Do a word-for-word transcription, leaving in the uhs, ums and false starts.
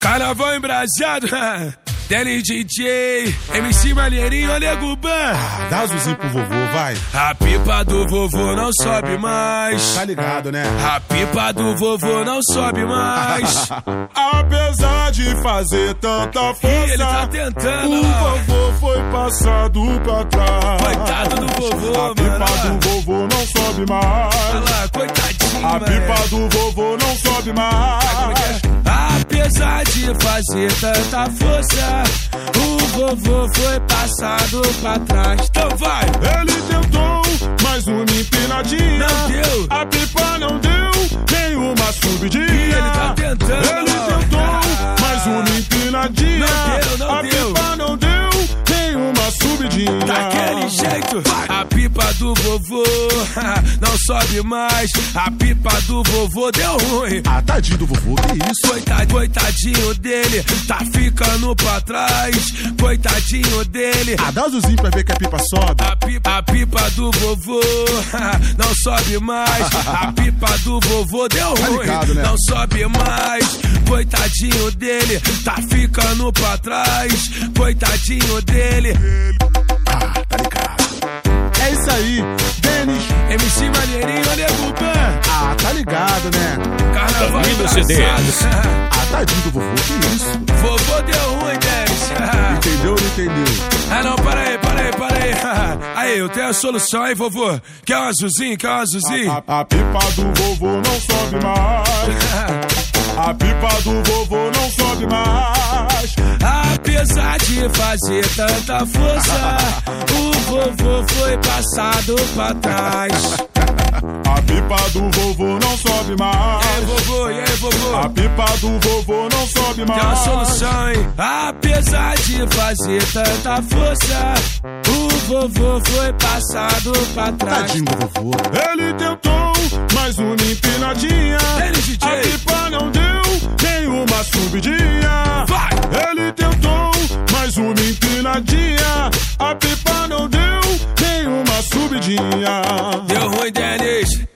Carnaval embrasado, Dennis D J, M C Maneirinho, Nego Ban. Ah, dá azulzinho pro vovô, vai. A pipa do vovô não sobe mais. Tá ligado, né? A pipa do vovô não sobe mais. Apesar de fazer tanta força, Ih, ele tá tentando, o vovô foi passado pra trás. Coitado do vovô, A pipa mano. do vovô não sobe mais. Olha lá, coitadinho, A pipa do vovô não sobe mais. Apesar de fazer tanta força, o vovô foi passado pra trás. Então vai! Ele tentou mais uma empinadinha, Não deu. A pipa não deu nenhuma subidinha. Ih, ele tá tentando, Ele ó. tentou mais uma empinadinha, Não deu, não A deu. pipa não deu nenhuma subidinha. Daquele jeito, a pipa do vovô não sobe mais. A pipa do vovô deu ruim. Ah, tadinho do vovô, que isso? Coitado, coitadinho dele, tá ficando pra trás. Coitadinho dele. Ah, dá azulzinho pra ver que a pipa sobe. A pipa, a pipa do vovô não sobe mais. A pipa do vovô deu Tá ruim, ligado, né? não sobe mais. Coitadinho dele, tá ficando pra trás. Coitadinho dele. Ah, tá ligado. É isso aí, Dennis. M C Maneirinho, Nego Ban. Ah, tá ligado, né? Carnaval Danilo C Ds. engraçado. Ah, tadinho do vovô, que isso? Vovô deu ruim, Dennis. Entendeu ou não entendeu? Ah não, para aí, para aí, para aí. Aí, eu tenho a solução, hein, vovô? Quer um azulzinho, quer um azulzinho? A, a, a pipa do vovô não sobe mais. A pipa do vovô não sobe mais. Apesar de fazer tanta força, o vovô foi passado pra trás. A pipa do vovô não sobe E aí, mais. vovô, e aí, vovô? A pipa do vovô não sobe Tem uma mais. solução, hein? Apesar de fazer tanta força, o vovô foi passado pra trás. Tadinho do vovô. Ele tentou mais uma empinadinha, Dennis D J. A pipa não deu nenhuma subidinha. Vai! Ele tentou mais uma empinadinha, a pipa não deu nenhuma subidinha. Deu ruim, Dennis.